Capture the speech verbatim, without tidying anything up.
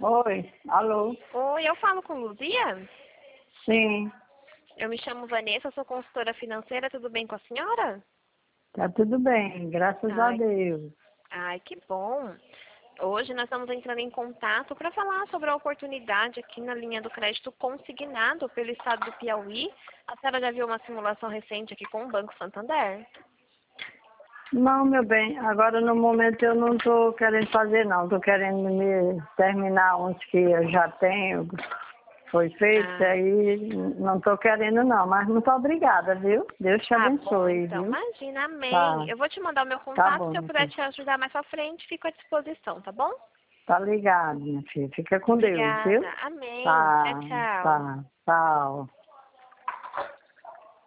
Oi, alô? Oi, eu falo com Luzia? Sim, Eu me chamo Vanessa, sou consultora financeira, tudo bem com a senhora? tá tudo bem, graças a Ai, Deus. ai, que bom. Hoje nós estamos entrando em contato para falar sobre a oportunidade aqui na linha do crédito consignado pelo estado do Piauí. A senhora já viu uma simulação recente aqui com o Banco Santander? Não, meu bem, agora no momento eu não tô querendo fazer não, tô querendo me terminar uns que eu já tenho, foi feito, Ah, aí não tô querendo não, mas muito obrigada, viu? Deus te tá bom abençoe, então. viu? Imagina, amém. Tá, Eu vou te mandar o meu tá contato, bom, se eu minha puder filha. te ajudar mais pra frente, fico à disposição, tá bom? Tá ligado, minha filha, fica com Deus, viu? Obrigada. Amém. Tchau, Tá, tchau. tá, tchau.